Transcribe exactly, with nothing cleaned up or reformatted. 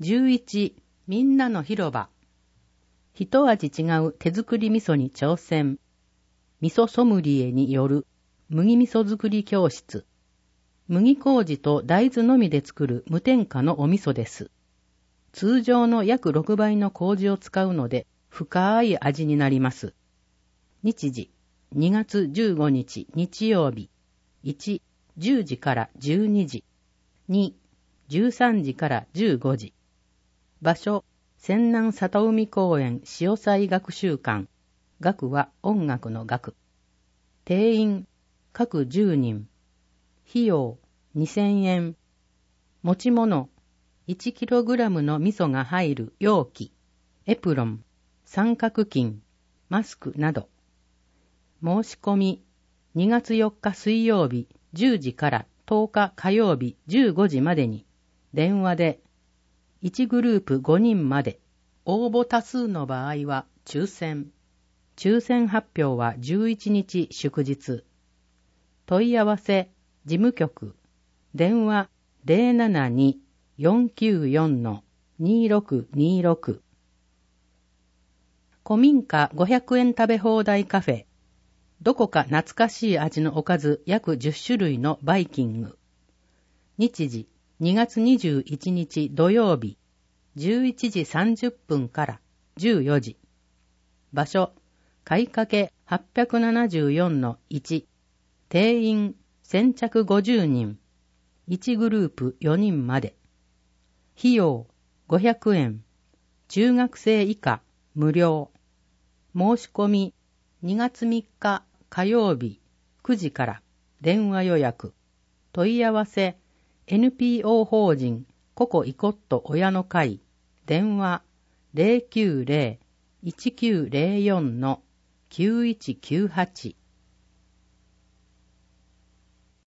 じゅういち、みんなの広場。一味違う手作り味噌に挑戦。味噌ソムリエによる麦味噌作り教室。麦麹と大豆のみで作る無添加のお味噌です。通常の約ろくばいの麹を使うので深い味になります。日時、にがつじゅうごにち日曜日。いち、じゅうじからじゅうにじ。に、じゅうさんじからじゅうごじ。場所、泉南里海公園潮祭学習館。学は音楽の学。定員、各じゅうにん。費用、にせんえん。持ち物、いちキログラムの味噌が入る容器、エプロン、三角巾、マスクなど。申し込み、にがつよっか水曜日じゅうじからとおか火曜日じゅうごじまでに、電話で、いちグループごにんまで、応募多数の場合は抽選。抽選発表はじゅういちにち祝日。問い合わせ、事務局、電話 ゼロななに よんきゅうよん にろくにろく。古民家ごひゃくえん食べ放題カフェ。どこか懐かしい味のおかず約じゅっしゅるいのバイキング。日時、にがつにじゅういちにち土曜日、じゅういちじさんじゅっぷんからじゅうよじ。場所、買掛はっぴゃくななじゅうよんのいち。定員、先着ごじゅうにん。いちグループよにんまで。費用、ごひゃくえん。中学生以下、無料。申し込み、にがつみっか火曜日くじから電話予約。問い合わせ、エヌピーオー 法人ココイコット親の会。電話 ゼロきゅうゼロ いちきゅうゼロよん きゅういちきゅうはち。